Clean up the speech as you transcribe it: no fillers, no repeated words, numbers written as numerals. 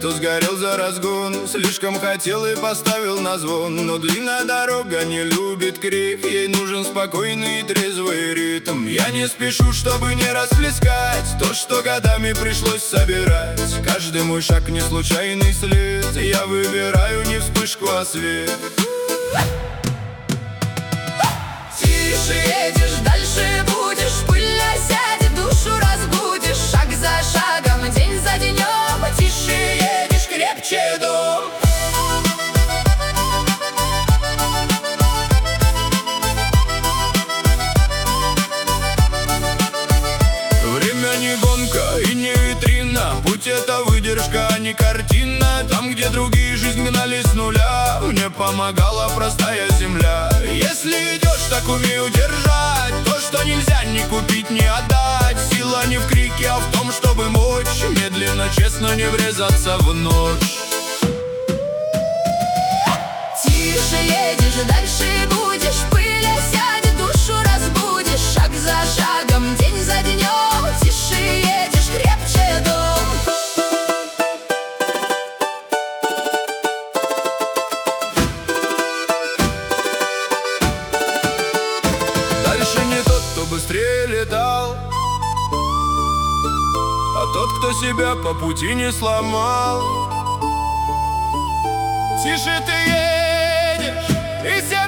то сгорел за разгон. Слишком хотел и поставил на звон. Но длинная дорога не любит крик, ей нужен спокойный и трезвый ритм. Я не спешу, чтобы не расплескать то, что годами пришлось собирать. Каждый мой шаг не случайный след, я выбираю не вспышку, а свет. Тише едешь, дальше будешь, пыль осядет, душу разбудишь. Шаг за шагом, день за денем, тише едешь, крепче дом. Время не гонка и не витрина, путь это выдержка, а не картина. Там, где другие жизнь гнали с нуля, мне помогала простая земля. Если идешь, так умей удержать то, что нельзя ни купить, ни отдать. Сила не в крике, а в том, чтобы мочь медленно, честно не врезаться в ночь. Тише едешь, дальше будешь, пыль осядет, душу разбудишь. Шаг за шагом, день за денем, тише едешь, крепче дом. Дальше не тот, кто быстрее летал, а тот, кто себя по пути не сломал. Тише ты едешь, и сердце